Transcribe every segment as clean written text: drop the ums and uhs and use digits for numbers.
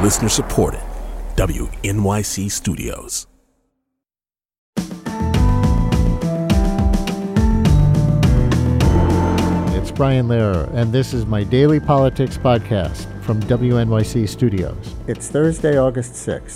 Listener supported. WNYC Studios. It's Brian Lehrer, and this is my daily politics podcast from WNYC Studios. It's Thursday, August 6th.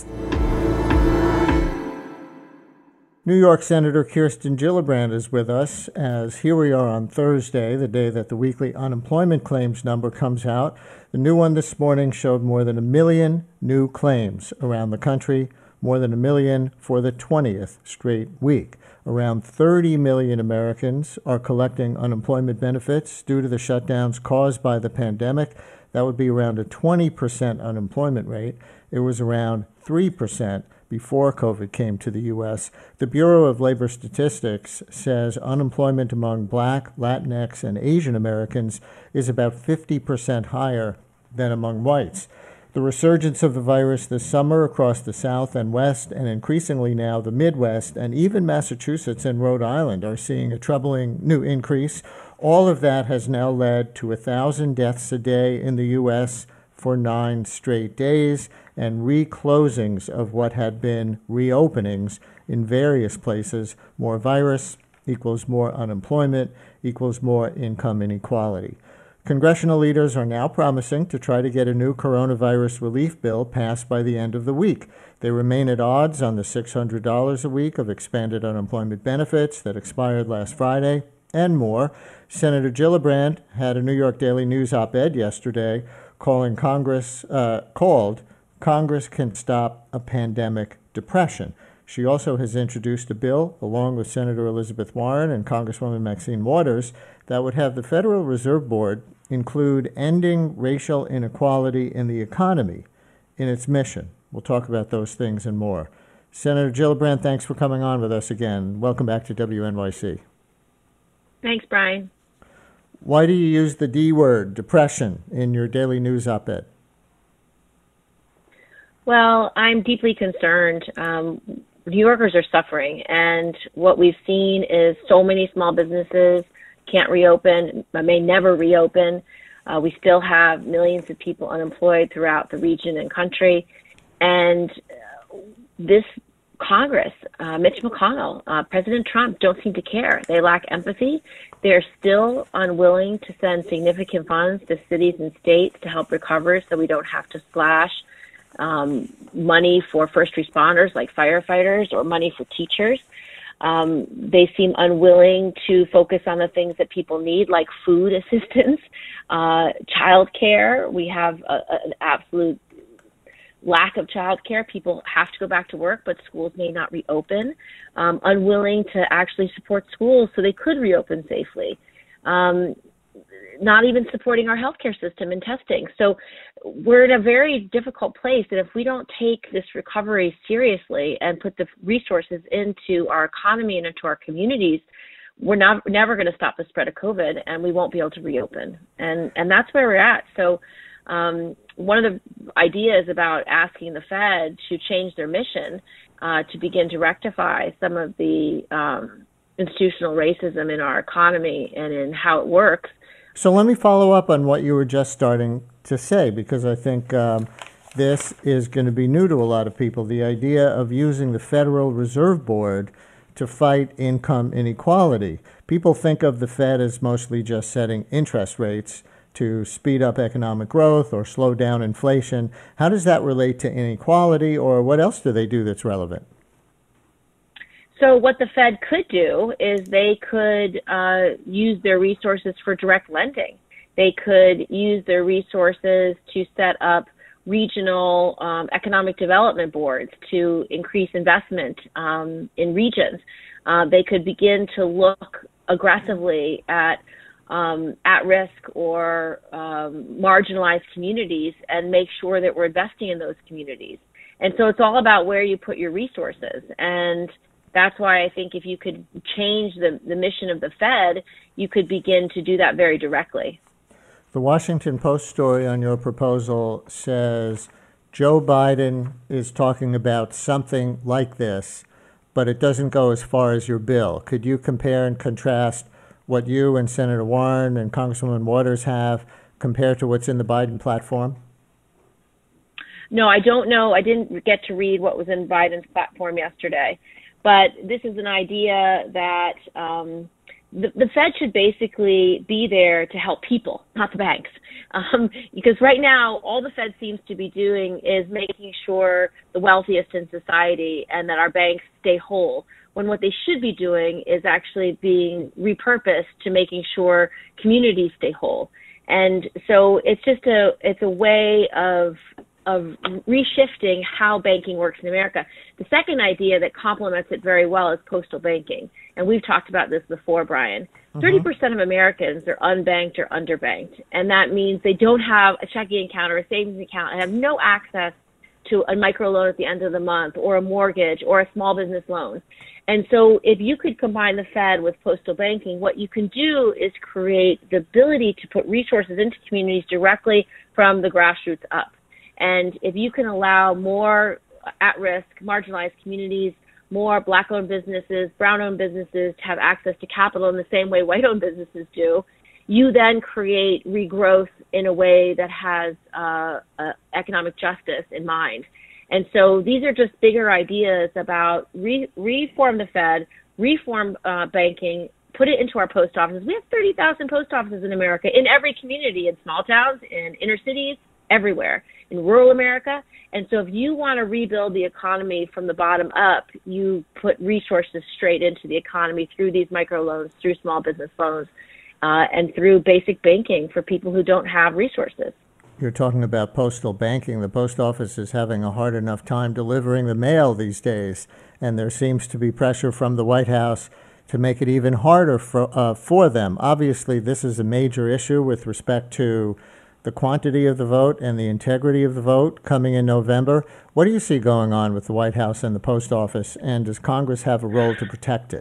New York Senator Kirsten Gillibrand is with us, as here we are on Thursday, the day that the weekly unemployment claims number comes out. The new one this morning showed more than 1 million new claims around the country, more than 1 million for the 20th straight week. Around 30 million Americans are collecting unemployment benefits due to the shutdowns caused by the pandemic. That would be around a 20% unemployment rate. It was around 3% before COVID came to the U.S. The Bureau of Labor Statistics says unemployment among Black, Latinx, and Asian Americans is about 50% higher than among whites. The resurgence of the virus this summer across the South and West, and increasingly now the Midwest, and even Massachusetts and Rhode Island are seeing a troubling new increase. All of that has now led to 1,000 deaths a day in the U.S. for 9 straight days, and reclosings of what had been reopenings in various places. More virus equals more unemployment equals more income inequality. Congressional leaders are now promising to try to get a new coronavirus relief bill passed by the end of the week. They remain at odds on the $600 a week of expanded unemployment benefits that expired last Friday, and more. Senator Gillibrand had a New York Daily News op-ed yesterday called Congress Can Stop a Pandemic Depression. She also has introduced a bill, along with Senator Elizabeth Warren and Congresswoman Maxine Waters, that would have the Federal Reserve Board include ending racial inequality in the economy in its mission. We'll talk about those things and more. Senator Gillibrand, thanks for coming on with us again. Welcome back to WNYC. Thanks, Brian. Why do you use the D word, depression, in your daily news op-ed? Well, I'm deeply concerned. New Yorkers are suffering, and what we've seen is so many small businesses can't reopen, may never reopen. We still have millions of people unemployed throughout the region and country. And this Congress, Mitch McConnell, President Trump don't seem to care. They lack empathy. They're still unwilling to send significant funds to cities and states to help recover so we don't have to slash money for first responders like firefighters or money for teachers. They seem unwilling to focus on the things that people need, like food assistance, child care. We have an absolute lack of child care. People have to go back to work, but schools may not reopen. Unwilling to actually support schools so they could reopen safely. Not even supporting our healthcare system and testing. So we're in a very difficult place, and if we don't take this recovery seriously and put the resources into our economy and into our communities, we're never going to stop the spread of COVID, and we won't be able to reopen. And that's where we're at. So one of the ideas about asking the Fed to change their mission to begin to rectify some of the institutional racism in our economy and in how it works. So let me follow up on what you were just starting to say, because I think this is going to be new to a lot of people, the idea of using the Federal Reserve Board to fight income inequality. People think of the Fed as mostly just setting interest rates to speed up economic growth or slow down inflation. How does that relate to inequality, or what else do they do that's relevant? So what the Fed could do is they could use their resources for direct lending. They could use their resources to set up regional economic development boards to increase investment in regions. They could begin to look aggressively at risk or marginalized communities and make sure that we're investing in those communities. And so it's all about where you put your resources. And that's why I think if you could change the mission of the Fed, you could begin to do that very directly. The Washington Post story on your proposal says Joe Biden is talking about something like this, but it doesn't go as far as your bill. Could you compare and contrast what you and Senator Warren and Congresswoman Waters have compared to what's in the Biden platform? No, I don't know. I didn't get to read what was in Biden's platform yesterday. But this is an idea that the Fed should basically be there to help people, not the banks. Because right now, all the Fed seems to be doing is making sure the wealthiest in society and that our banks stay whole, when what they should be doing is actually being repurposed to making sure communities stay whole. And so it's a way of reshifting how banking works in America. The second idea that complements it very well is postal banking. And we've talked about this before, Brian. 30% of Americans are unbanked or underbanked. And that means they don't have a checking account or a savings account and have no access to a microloan at the end of the month or a mortgage or a small business loan. And so if you could combine the Fed with postal banking, what you can do is create the ability to put resources into communities directly from the grassroots up. And if you can allow more at-risk, marginalized communities, more Black-owned businesses, Brown-owned businesses to have access to capital in the same way white-owned businesses do, you then create regrowth in a way that has economic justice in mind. And so these are just bigger ideas about reform the Fed, reform banking, put it into our post offices. We have 30,000 post offices in America, in every community, in small towns, in inner cities, everywhere, in rural America. And so if you want to rebuild the economy from the bottom up, you put resources straight into the economy through these microloans, through small business loans, and through basic banking for people who don't have resources. You're talking about postal banking. The post office is having a hard enough time delivering the mail these days, and there seems to be pressure from the White House to make it even harder for them. Obviously, this is a major issue with respect to the quantity of the vote and the integrity of the vote coming in November. What do you see going on with the White House and the post office, and does Congress have a role to protect it?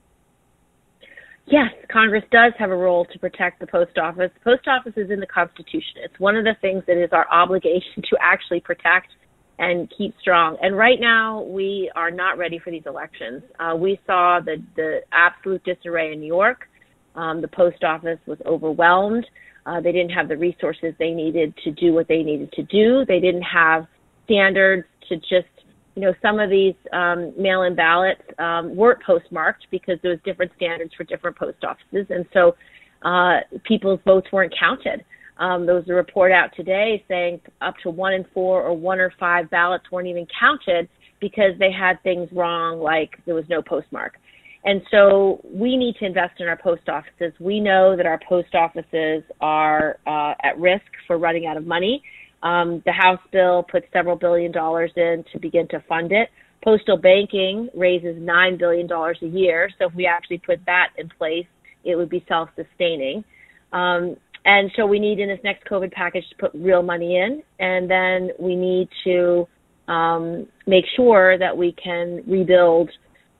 Yes, Congress does have a role to protect the post office. The post office is in the Constitution. It's one of the things that is our obligation to actually protect and keep strong. And right now, we are not ready for these elections. We saw the absolute disarray in New York. The post office was overwhelmed. They didn't have the resources they needed to do what they needed to do. They didn't have standards to just, some of these mail-in ballots weren't postmarked because there was different standards for different post offices. And so people's votes weren't counted. There was a report out today saying up to 1 in 4 or 1 or 5 ballots weren't even counted because they had things wrong, like there was no postmark. And so we need to invest in our post offices. We know that our post offices are at risk for running out of money. The House bill puts several $billions in to begin to fund it. Postal banking raises $9 billion a year. So if we actually put that in place, it would be self-sustaining. And so we need in this next COVID package to put real money in. And then we need to make sure that we can rebuild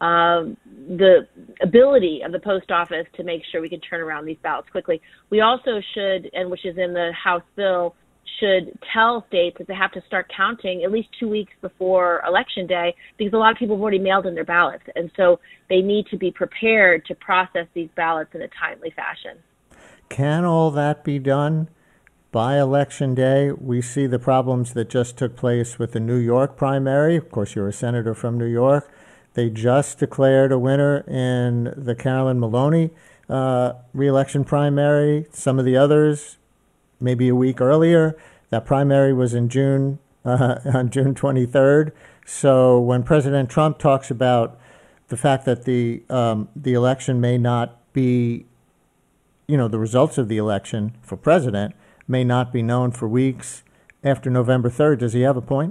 the ability of the post office to make sure we can turn around these ballots quickly. We also should, and which is in the House bill, should tell states that they have to start counting at least 2 weeks before Election Day, because a lot of people have already mailed in their ballots. And so they need to be prepared to process these ballots in a timely fashion. Can all that be done by Election Day? We see the problems that just took place with the New York primary. Of course, you're a senator from New York. They just declared a winner in the Carolyn Maloney re-election primary. Some of the others, maybe a week earlier. That primary was in June, on June 23rd. So when President Trump talks about the fact that the election may not be, the results of the election for president may not be known for weeks after November 3rd, does he have a point?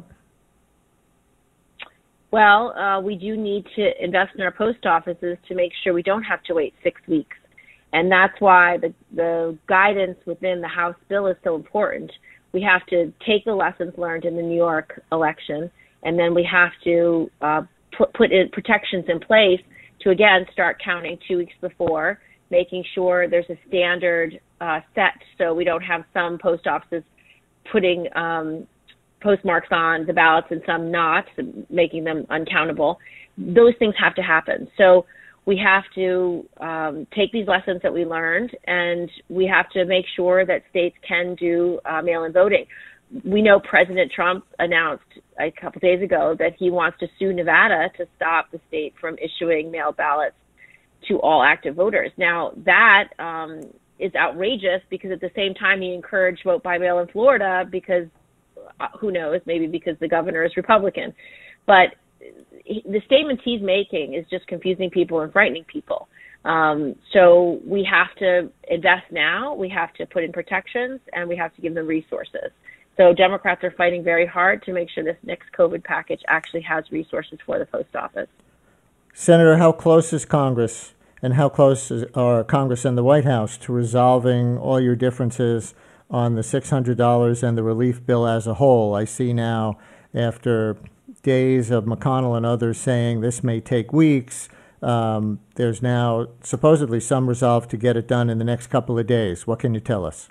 Well, we do need to invest in our post offices to make sure we don't have to wait 6 weeks. And that's why the guidance within the House bill is so important. We have to take the lessons learned in the New York election, and then we have to put in protections in place to, again, start counting 2 weeks before, making sure there's a standard set so we don't have some post offices putting postmarks on the ballots and some not, making them uncountable. Those things have to happen. So we have to take these lessons that we learned, and we have to make sure that states can do mail-in voting. We know President Trump announced a couple days ago that he wants to sue Nevada to stop the state from issuing mail ballots to all active voters. Now, that is outrageous because at the same time he encouraged vote by mail in Florida because, who knows, maybe because the governor is Republican. But the statements he's making is just confusing people and frightening people. So we have to invest now, we have to put in protections, and we have to give them resources. So Democrats are fighting very hard to make sure this next COVID package actually has resources for the post office. Senator, how close is Congress, and how close are Congress and the White House to resolving all your differences on the $600 and the relief bill as a whole? I see now, after days of McConnell and others saying this may take weeks, there's now supposedly some resolve to get it done in the next couple of days. What can you tell us?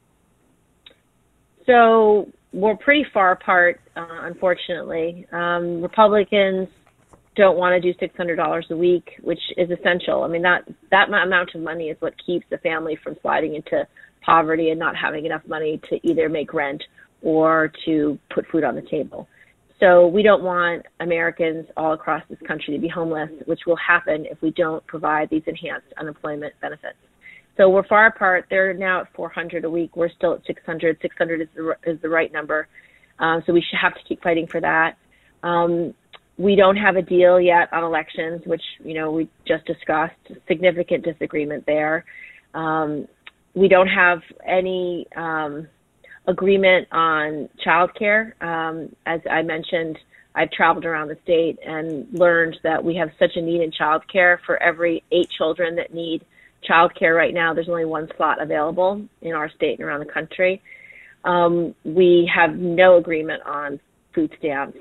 So we're pretty far apart, unfortunately. Republicans don't want to do $600 a week, which is essential. I mean, that amount of money is what keeps the family from sliding into poverty and not having enough money to either make rent or to put food on the table. So we don't want Americans all across this country to be homeless, which will happen if we don't provide these enhanced unemployment benefits. So we're far apart. They're now at $400 a week. We're still at $600. $600 is the right number. So we should have to keep fighting for that. We don't have a deal yet on elections, which, we just discussed. Significant disagreement there. We don't have any agreement on childcare. As I mentioned, I've traveled around the state and learned that we have such a need in childcare. For every 8 children that need childcare right now, there's only 1 slot available in our state and around the country. We have no agreement on food stamps.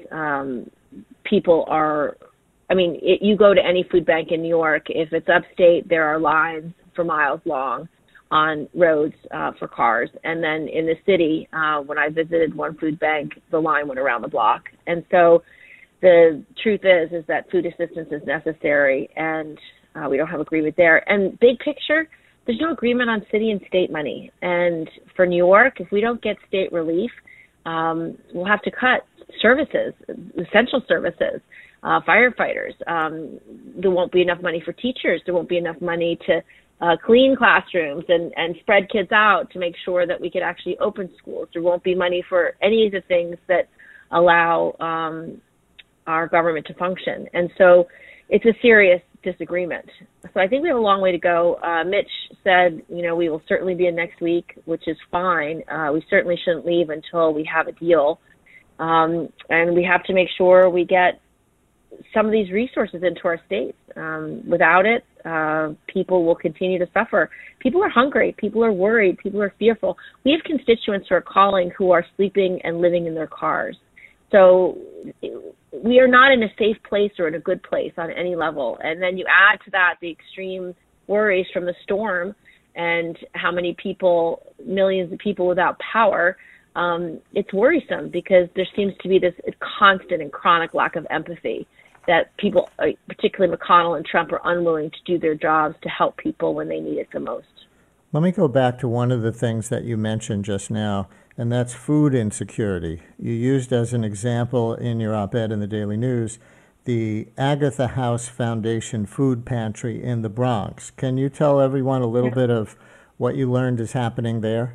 You go to any food bank in New York, if it's upstate, there are lines for miles long on roads for cars. And then in the city, when I visited one food bank, the line went around the block. And so the truth is that food assistance is necessary, and we don't have agreement there. And big picture, there's no agreement on city and state money. And for New York, if we don't get state relief, we'll have to cut services, essential services, firefighters. There won't be enough money for teachers. There won't be enough money to clean classrooms and spread kids out to make sure that we could actually open schools. There won't be money for any of the things that allow our government to function. And so it's a serious disagreement. So I think we have a long way to go. Mitch said, we will certainly be in next week, which is fine. We certainly shouldn't leave until we have a deal. And we have to make sure we get some of these resources into our states. Without it, people will continue to suffer. People are hungry. People are worried. People are fearful. We have constituents who are calling who are sleeping and living in their cars. So we are not in a safe place or in a good place on any level. And then you add to that the extreme worries from the storm and how many people, millions of people without power. It's worrisome because there seems to be this constant and chronic lack of empathy that people, particularly McConnell and Trump, are unwilling to do their jobs to help people when they need it the most. Let me go back to one of the things that you mentioned just now, and that's food insecurity. You used as an example in your op-ed in the Daily News the Agatha House Foundation food pantry in the Bronx. Can you tell everyone a little bit of what you learned is happening there?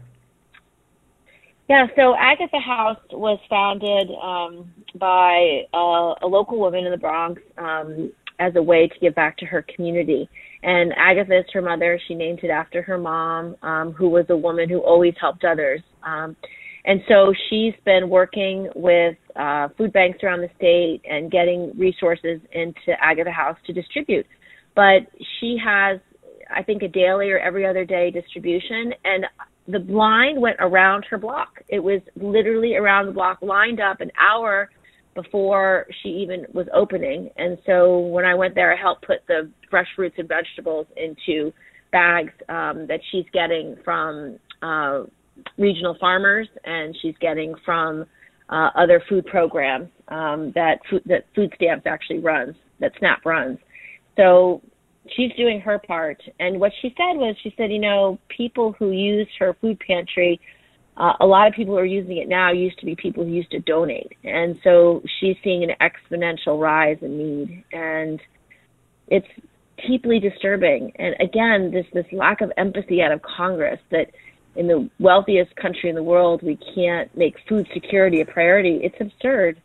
Yeah, so Agatha House was founded by a local woman in the Bronx as a way to give back to her community. And Agatha is her mother. She named it after her mom, who was a woman who always helped others. And so she's been working with food banks around the state and getting resources into Agatha House to distribute. But she has, I think, a daily or every other day distribution, and the line went around her block. It was literally around the block, lined up an hour before she even was opening. And so when I went there, I helped put the fresh fruits and vegetables into bags that she's getting from regional farmers, and she's getting from other food programs that Food Stamps actually runs, that SNAP runs. So she's doing her part. And what she said was, people who used her food pantry A lot of people who are using it now used to be people who used to donate. And so she's seeing an exponential rise in need. And it's deeply disturbing. And again, this lack of empathy out of Congress that in the wealthiest country in the world, we can't make food security a priority. It's absurd.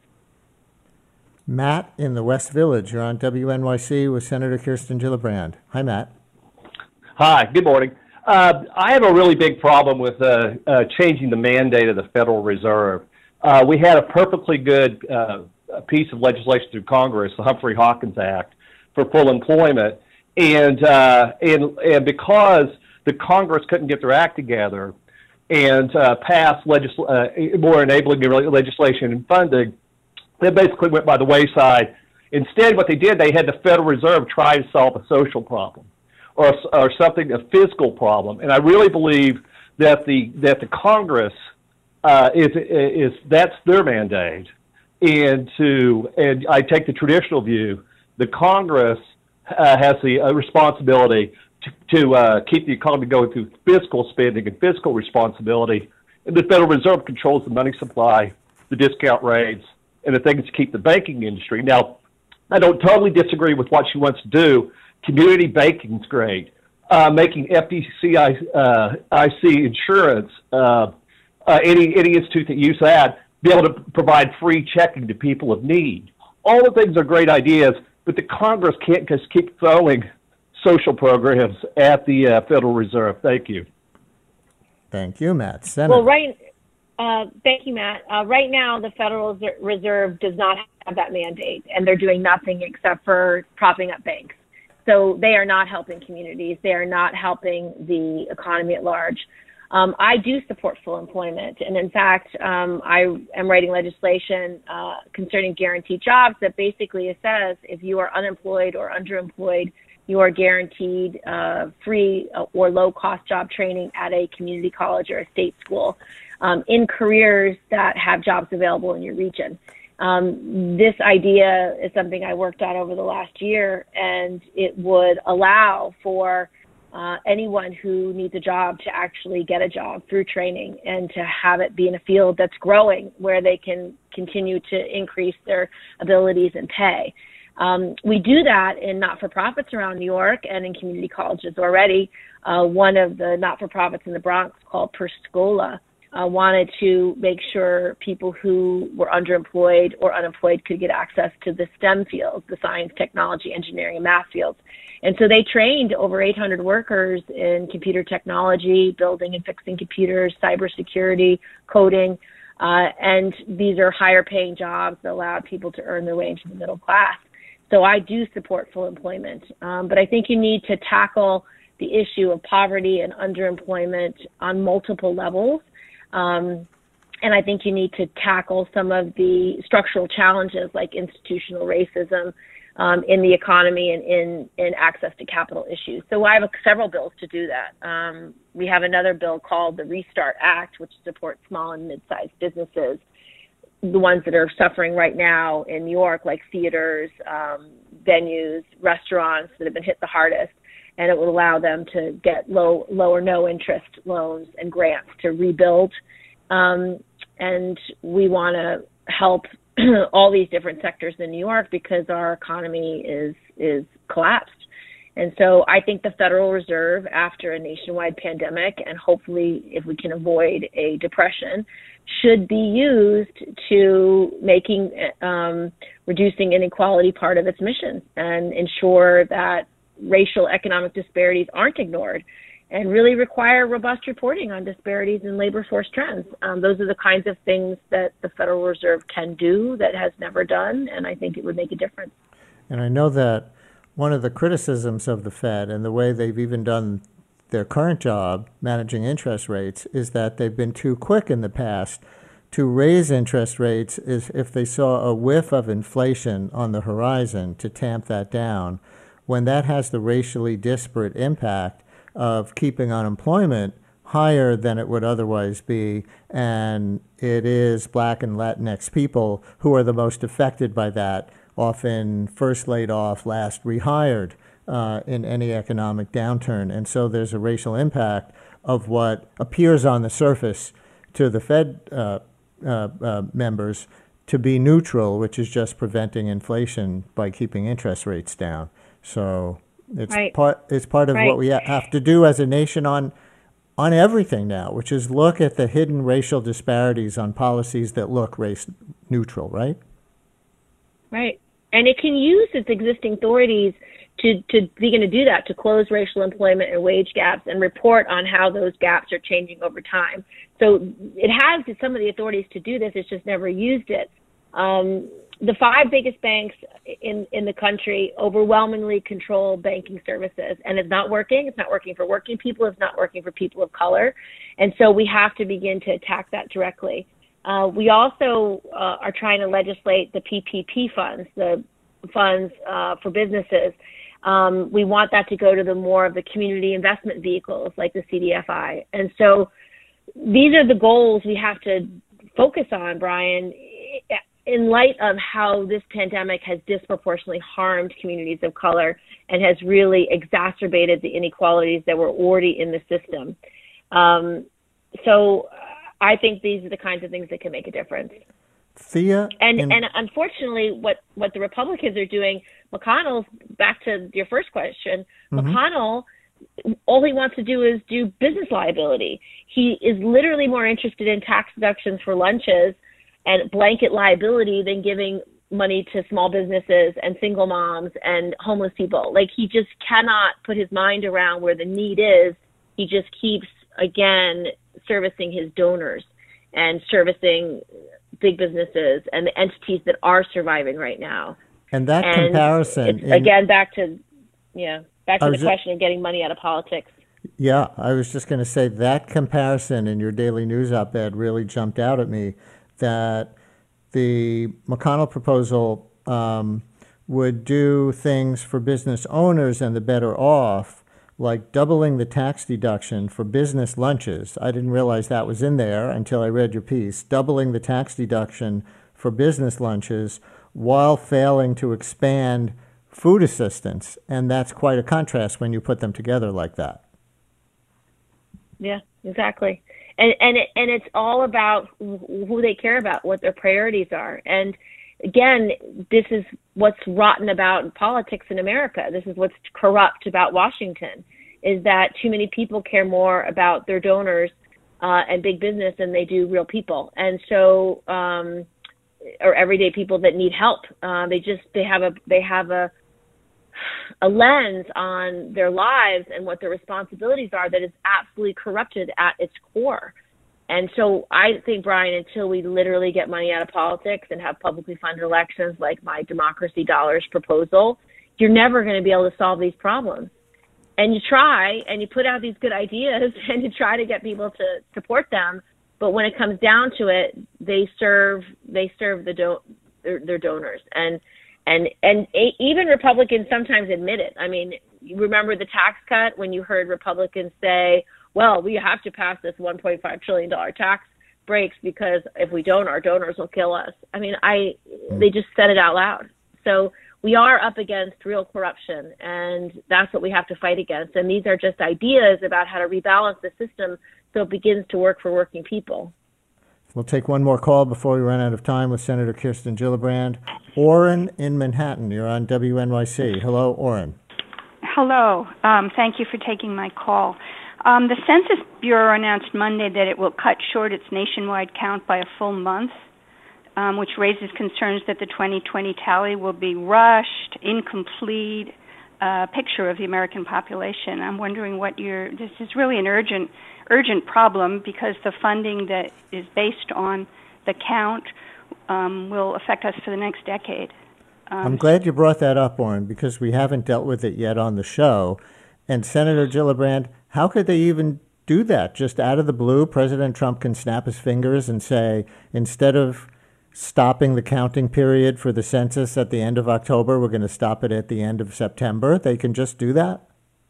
Matt in the West Village, you're on WNYC with Senator Kirsten Gillibrand. Hi, Matt. Hi, good morning. I have a really big problem with changing the mandate of the Federal Reserve. We had a perfectly good piece of legislation through Congress, the Humphrey-Hawkins Act, for full employment, and because the Congress couldn't get their act together and pass more enabling legislation and funding, they basically went by the wayside. Instead, what they did, they had the Federal Reserve try to solve a social problem or something, a fiscal problem. And I really believe that the Congress is that's their mandate. And I take the traditional view, the Congress has the responsibility to keep the economy going through fiscal spending and fiscal responsibility. And the Federal Reserve controls the money supply, the discount rates, and the things to keep the banking industry. Now, I don't totally disagree with what she wants to do. Community banking is great. Making FDIC insurance, any institute that uses that, be able to provide free checking to people of need. All the things are great ideas, but the Congress can't just keep throwing social programs at the Federal Reserve. Thank you. Thank you, Matt. Senator. Well, thank you, Matt. Right now, the Federal Reserve does not have that mandate, and they're doing nothing except for propping up banks. So they are not helping communities. They are not helping the economy at large. I do support full employment. And in fact, I am writing legislation concerning guaranteed jobs that basically says if you are unemployed or underemployed, you are guaranteed free or low-cost job training at a community college or a state school in careers that have jobs available in your region. This idea is something I worked on over the last year, and it would allow for anyone who needs a job to actually get a job through training and to have it be in a field that's growing where they can continue to increase their abilities and pay. We do that in not-for-profits around New York and in community colleges already. One of the not-for-profits in the Bronx called Per Scola wanted to make sure people who were underemployed or unemployed could get access to the STEM fields, the science, technology, engineering, and math fields. And so they trained over 800 workers in computer technology, building and fixing computers, cybersecurity, coding, and these are higher paying jobs that allowed people to earn their way into the middle class. So I do support full employment, but I think you need to tackle the issue of poverty and underemployment on multiple levels. And I think you need to tackle some of the structural challenges like institutional racism in the economy and in access to capital issues. So I have several bills to do that. We have another bill called the Restart Act, which supports small and mid-sized businesses, the ones that are suffering right now in New York, like theaters, venues, restaurants that have been hit the hardest. And it would allow them to get low or no interest loans and grants to rebuild. And we want to help all these different sectors in New York because our economy is collapsed. And so I think the Federal Reserve, after a nationwide pandemic, and hopefully if we can avoid a depression, should be used to making reducing inequality part of its mission and ensure that racial economic disparities aren't ignored and really require robust reporting on disparities in labor force trends. Those are the kinds of things that the Federal Reserve can do that has never done, and I think it would make a difference. And I know that one of the criticisms of the Fed and the way they've even done their current job managing interest rates is that they've been too quick in the past to raise interest rates is if they saw a whiff of inflation on the horizon to tamp that down. When that has the racially disparate impact of keeping unemployment higher than it would otherwise be, and it is Black and Latinx people who are the most affected by that, often first laid off, last rehired in any economic downturn. And so there's a racial impact of what appears on the surface to the Fed members to be neutral, which is just preventing inflation by keeping interest rates down. So it's part of what we have to do as a nation on everything now, which is look at the hidden racial disparities on policies that look race neutral, right? Right. And it can use its existing authorities to begin to do that, to close racial employment and wage gaps and report on how those gaps are changing over time. So it has some of the authorities to do this, it's just never used it. The 5 biggest banks in the country overwhelmingly control banking services, and it's not working. It's not working for working people. It's not working for people of color. And so we have to begin to attack that directly. We also are trying to legislate the PPP funds, the funds for businesses. We want that to go to the more of the community investment vehicles like the CDFI. And so these are the goals we have to focus on, Brian, in light of how this pandemic has disproportionately harmed communities of color and has really exacerbated the inequalities that were already in the system. So I think these are the kinds of things that can make a difference. Thea? And unfortunately, what the Republicans are doing, McConnell, back to your first question, McConnell, all he wants to do is do business liability. He is literally more interested in tax deductions for lunches and blanket liability than giving money to small businesses and single moms and homeless people. Like, he just cannot put his mind around where the need is. He just keeps, again, servicing his donors and servicing big businesses and the entities that are surviving right now. And that comparison... It's, again, back to the question of getting money out of politics. Yeah, I was just going to say that comparison in your Daily News op-ed really jumped out at me, that the McConnell proposal would do things for business owners and the better off, like doubling the tax deduction for business lunches. I didn't realize that was in there until I read your piece. Doubling the tax deduction for business lunches while failing to expand food assistance. And that's quite a contrast when you put them together like that. Yeah, exactly. And it's all about who they care about, what their priorities are. And again, this is what's rotten about politics in America. This is what's corrupt about Washington, is that too many people care more about their donors and big business than they do real people. And so, or everyday people that need help. They have a lens on their lives and what their responsibilities are that is absolutely corrupted at its core. And so I think, Brian, until we literally get money out of politics and have publicly funded elections like my Democracy Dollars proposal, you're never going to be able to solve these problems. And you try, and you put out these good ideas, and you try to get people to support them, but when it comes down to it, they serve their donors. And even Republicans sometimes admit it. I mean, you remember the tax cut when you heard Republicans say, well, we have to pass this $1.5 trillion tax breaks because if we don't, our donors will kill us. I mean, they just said it out loud. So we are up against real corruption, and that's what we have to fight against. And these are just ideas about how to rebalance the system so it begins to work for working people. We'll take one more call before we run out of time with Senator Kirsten Gillibrand. Orrin in Manhattan, you're on WNYC. Hello, Orrin. Hello. Thank you for taking my call. The Census Bureau announced Monday that it will cut short its nationwide count by a full month, which raises concerns that the 2020 tally will be rushed, incomplete picture of the American population. I'm wondering this is really an urgent problem because the funding that is based on the count will affect us for the next decade. I'm glad you brought that up, Orrin, because we haven't dealt with it yet on the show. And Senator Gillibrand, how could they even do that? Just out of the blue, President Trump can snap his fingers and say, instead of stopping the counting period for the census at the end of October, we're going to stop it at the end of September. They can just do that?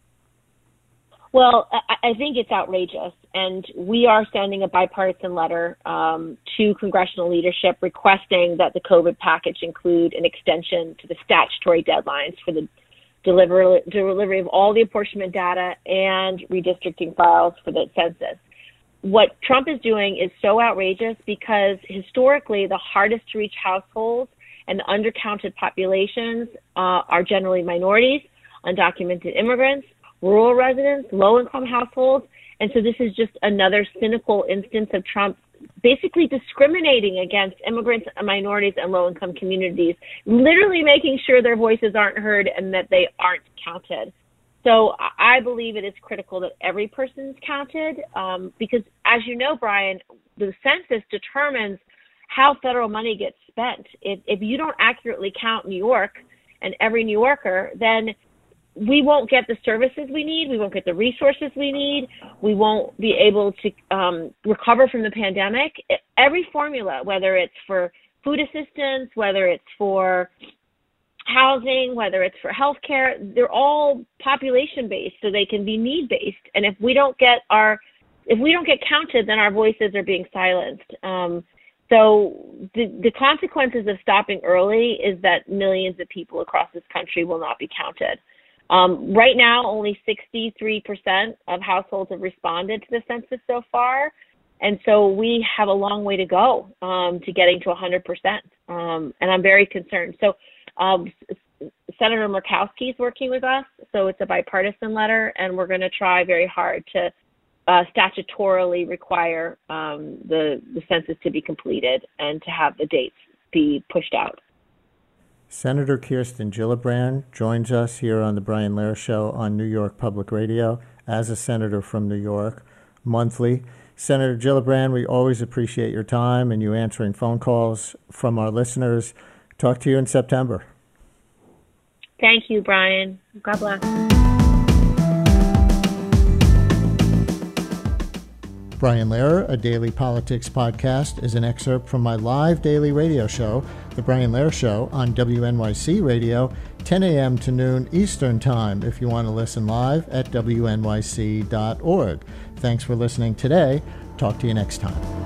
Well, I think it's outrageous, and we are sending a bipartisan letter to congressional leadership requesting that the COVID package include an extension to the statutory deadlines for the delivery of all the apportionment data and redistricting files for the census. what Trump is doing is so outrageous because historically the hardest to reach households and the undercounted populations are generally minorities, undocumented immigrants, rural residents, low-income households. And so this is just another cynical instance of Trump basically discriminating against immigrants, minorities, and low-income communities, literally making sure their voices aren't heard and that they aren't counted. So I believe it is critical that every person's counted because, as you know, Brian, the census determines how federal money gets spent. If you don't accurately count New York and every New Yorker, then we won't get the services we need. We won't get the resources we need. We won't be able to recover from the pandemic. Every formula, whether it's for food assistance, whether it's for housing, whether it's for healthcare, they're all population-based, so they can be need-based. And if we don't get counted, then our voices are being silenced. So the consequences of stopping early is that millions of people across this country will not be counted. Right now, only 63% of households have responded to the census so far. And so we have a long way to go to getting to 100%. And I'm very concerned. So Senator Murkowski is working with us. So it's a bipartisan letter, and we're going to try very hard to statutorily require the census to be completed and to have the dates be pushed out. Senator Kirsten Gillibrand joins us here on the Brian Lehrer Show on New York Public Radio as a senator from New York monthly. Senator Gillibrand, we always appreciate your time and you answering phone calls from our listeners. Talk to you in September. Thank you, Brian. God bless. Brian Lehrer, a daily politics podcast, is an excerpt from my live daily radio show, The Brian Lehrer Show, on WNYC Radio, 10 a.m. to noon Eastern Time, if you want to listen live at wnyc.org. Thanks for listening today. Talk to you next time.